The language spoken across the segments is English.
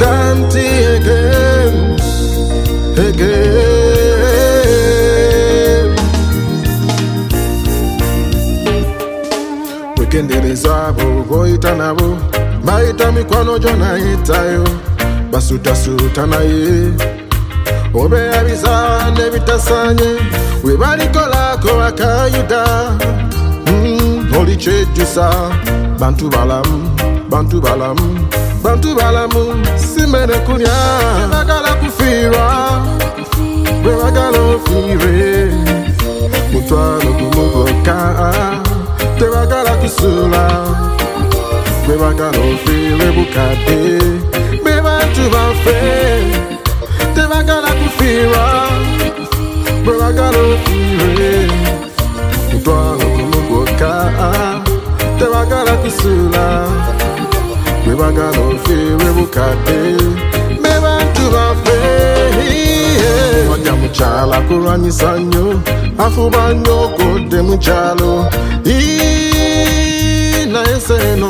Kanti again, wekendereza abo goita nabo baita mikwano jona itayo basutasuta naye obe abiza nebitasanye we balikolako akayuda olichejusa bantu balamu simene kunya bagala kufira we bagala ofire mutwalo kumugoka te bagala kusula we bagala ofire bukade be bantu bafe te bagala kufira we bagala ofire mutwalo kumugoka te bagala kusula we bagala ofire bukade be bantu bafe wajja muchala kurwanyisa nnyo afuba nnyo kodde mukyalo naye seno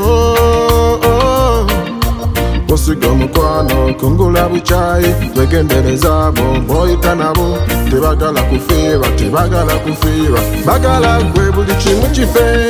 osiga omukwano kungula bukyayi wegendereza abo boyita nabo tebagala kufiirwa bagala gwe buli kimu kife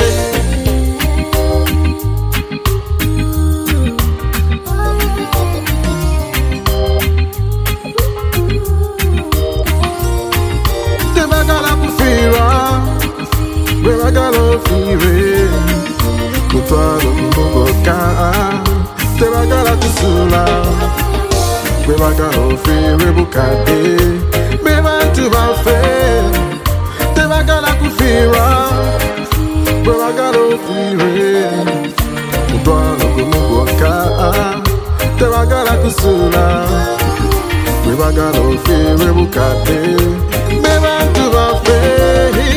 we bagala ofire mutwalo kumugoka te bagala kusula we bagala ofire bukade be bantu bafe te bagala kufira we bagala ofire mutwalo kumugoka te bagala kusula we bagala ofire bukade be bantu bafe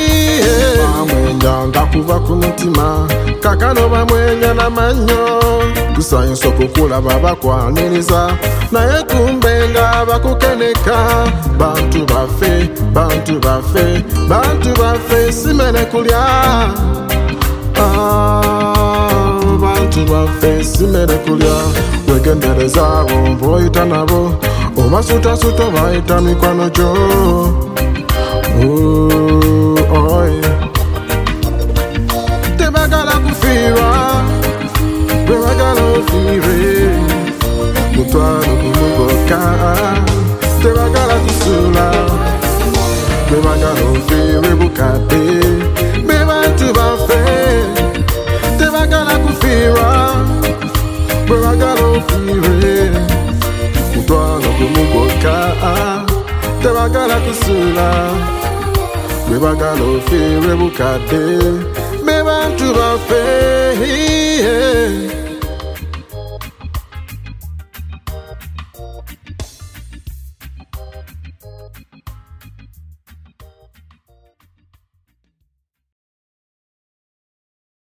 ngakuva kumutima kakano bamwenya namanyo kusanyusa okukulaba bakwaniriza naye kumbenga bakukeneka bantu bafe simene kulya bantu bafe simene kulya wegendereza abo boyita nabo obasutasuta bayita mikwano gyo bagala kufira we bagala ofire mutwalo kumugoka te bagala kusula we bagala ofire bukade be bantu bafe te bagala kufira we bagala ofire mutwalo kumugoka te bagala kusula we bagala ofire bukade me bantu bafe